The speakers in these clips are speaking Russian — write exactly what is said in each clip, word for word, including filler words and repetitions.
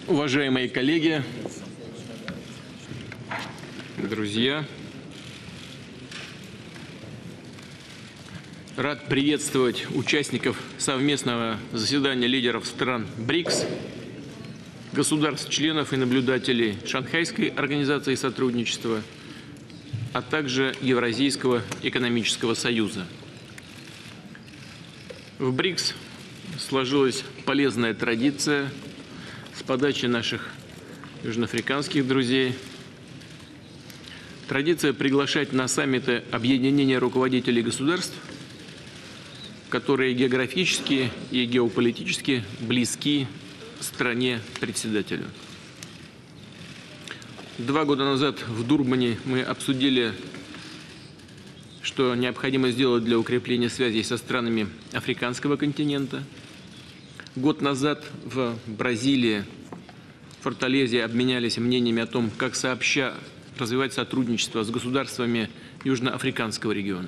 Уважаемые коллеги, друзья, рад приветствовать участников совместного заседания лидеров стран БРИКС, государств-членов и наблюдателей Шанхайской организации сотрудничества, а также Евразийского экономического союза. В БРИКС сложилась полезная традиция с подачи наших южноафриканских друзей. Традиция приглашать на саммиты объединения руководителей государств, которые географически и геополитически близки стране-председателю. Два года назад в Дурбане мы обсудили, что необходимо сделать для укрепления связей со странами африканского континента. Год назад в Бразилии, в Форталезе обменялись мнениями о том, как сообща развивать сотрудничество с государствами Южноафриканского региона.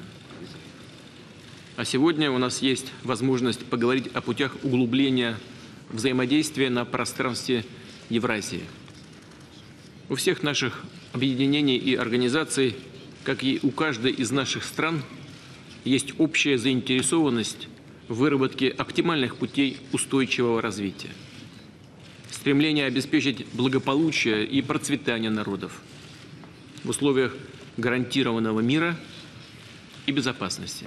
А сегодня у нас есть возможность поговорить о путях углубления взаимодействия на пространстве Евразии. У всех наших объединений и организаций, как и у каждой из наших стран, есть общая заинтересованность в выработке оптимальных путей устойчивого развития, стремление обеспечить благополучие и процветание народов в условиях гарантированного мира и безопасности.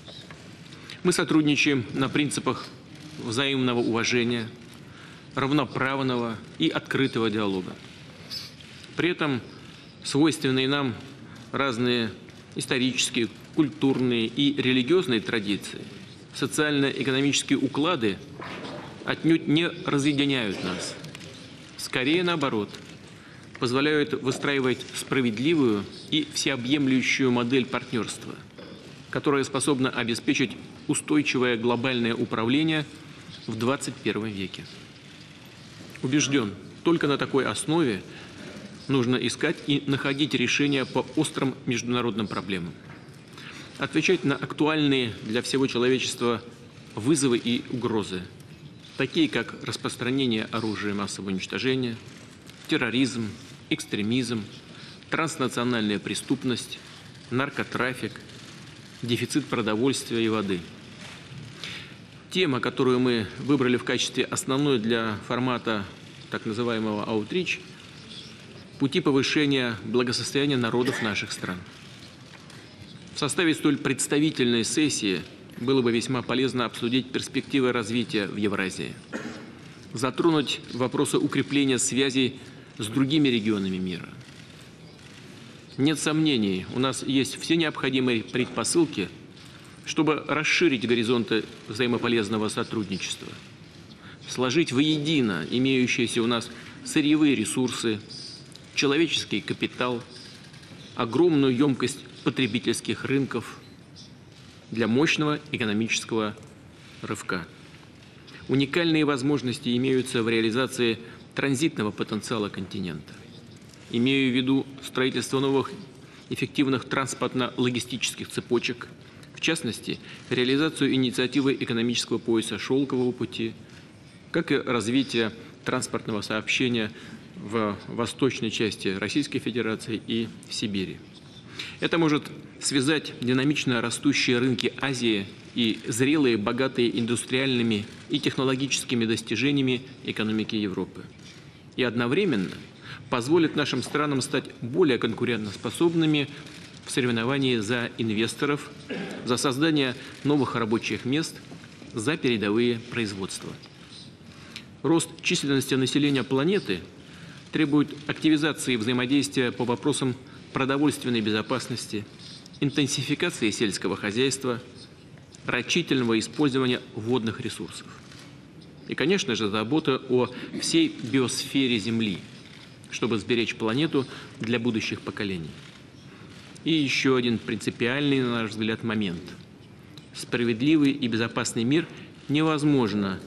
Мы сотрудничаем на принципах взаимного уважения, равноправного и открытого диалога. При этом свойственные нам разные исторические, культурные и религиозные традиции, социально-экономические уклады отнюдь не разъединяют нас. Скорее наоборот, позволяют выстраивать справедливую и всеобъемлющую модель партнерства, которая способна обеспечить устойчивое глобальное управление в двадцать первом веке. Убежден, только на такой основе нужно искать и находить решения по острым международным проблемам, отвечать на актуальные для всего человечества вызовы и угрозы, такие как распространение оружия массового уничтожения, терроризм, экстремизм, транснациональная преступность, наркотрафик, дефицит продовольствия и воды. Тема, которую мы выбрали в качестве основной для формата так называемого «Аутрич» – пути повышения благосостояния народов наших стран. В составе столь представительной сессии было бы весьма полезно обсудить перспективы развития в Евразии, затронуть вопросы укрепления связей с другими регионами мира. Нет сомнений, у нас есть все необходимые предпосылки, чтобы расширить горизонты взаимополезного сотрудничества, сложить воедино имеющиеся у нас сырьевые ресурсы, человеческий капитал, огромную емкость потребительских рынков для мощного экономического рывка. Уникальные возможности имеются в реализации транзитного потенциала континента. Имею в виду строительство новых эффективных транспортно-логистических цепочек, в частности, реализацию инициативы экономического пояса «Шелкового пути», как и развитие транспортного сообщения в восточной части Российской Федерации и в Сибири. Это может связать динамично растущие рынки Азии и зрелые, богатые индустриальными и технологическими достижениями экономики Европы. И одновременно позволит нашим странам стать более конкурентоспособными в соревновании за инвесторов, за создание новых рабочих мест, за передовые производства. Рост численности населения планеты требует активизации взаимодействия по вопросам продовольственной безопасности, интенсификации сельского хозяйства, рачительного использования водных ресурсов. И, конечно же, забота о всей биосфере Земли, чтобы сберечь планету для будущих поколений. И еще один принципиальный, на наш взгляд, момент. Справедливый и безопасный мир невозможно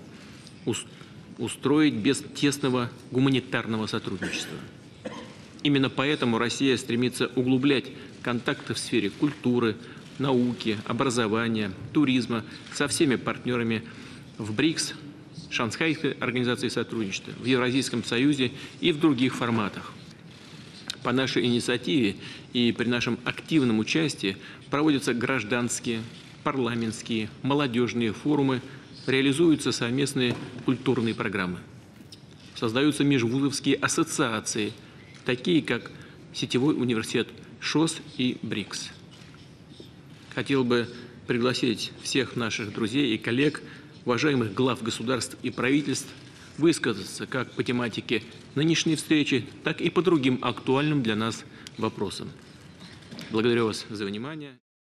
устроить без тесного гуманитарного сотрудничества. Именно поэтому Россия стремится углублять контакты в сфере культуры, науки, образования, туризма со всеми партнерами в БРИКС Шанхайской организации сотрудничества, в Евразийском союзе и в других форматах. По нашей инициативе и при нашем активном участии проводятся гражданские, парламентские, молодежные форумы, реализуются совместные культурные программы. Создаются межвузовские ассоциации, такие как Сетевой университет ШОС и БРИКС. Хотел бы пригласить всех наших друзей и коллег, уважаемых глав государств и правительств, высказаться как по тематике нынешней встречи, так и по другим актуальным для нас вопросам. Благодарю вас за внимание.